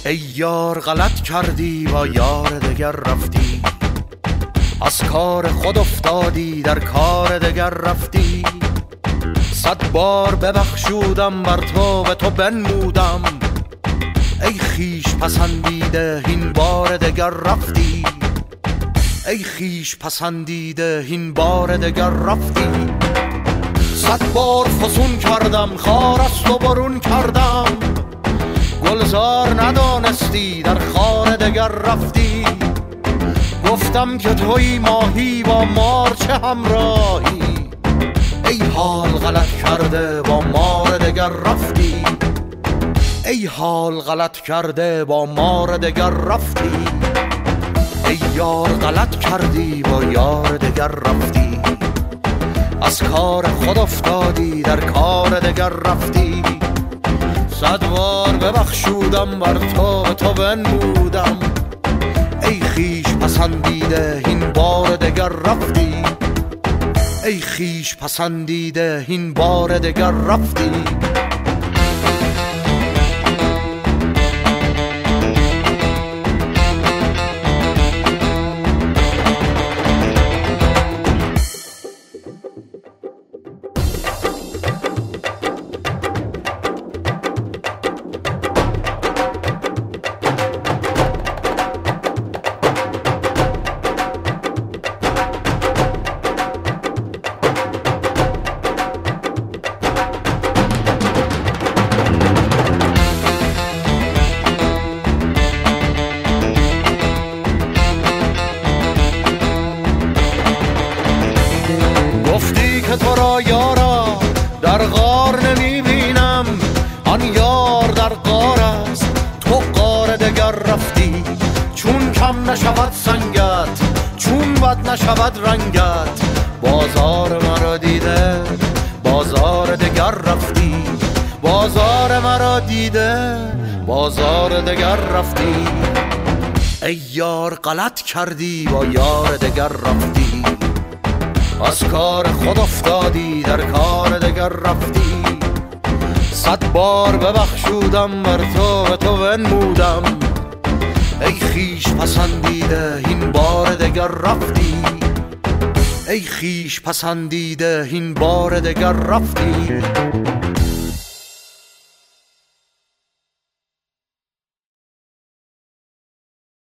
ای یار غلط کردی با یار دگر رفتی، از کار خود افتادی در کار دگر رفتی. 100 بار ببخشودم بر تو به تو بنمودم، ای خویش پسندیده این بار دگر رفتی. ای خویش پسندیده این بار دگر رفتی. 100 بار فسون کردم خار از تو برون کردم، گلزار ندانستی در خار دگر رفتی. گفتم که توی ماهی با مار چه همراهی، ای حال غلط کرده با مار دگر رفتی. ای حال غلط کرده با مار دگر رفتی. ای یار غلط کردی با یار دگر رفتی، از کار خود افتادی در کار دگر رفتی. 100 بار ببخشودم بر تو به تو بنمودم، ای خویش پسندیده این بار دگر رفتی. ای خویش پسندیده این بار دگر رفتی. گفتی که تو را یارا در غار نمیبینم، آن یار در غار است تو غار دگر رفتی. چون کم نشود سنگت، چون بد نشود رنگت، بازار مرا دیده بازار دگر رفتی. بازار مرا دیده بازار دگر رفتی. ای یار غلط کردی با یار دگر رفتی، از کار خود افتادی در کار دگر رفتی. 100 بار ببخشودم بر تو به تو بنمودم، ای خویش پسندیده این بار دگر رفتی. ای خویش پسندیده این بار دگر رفتی.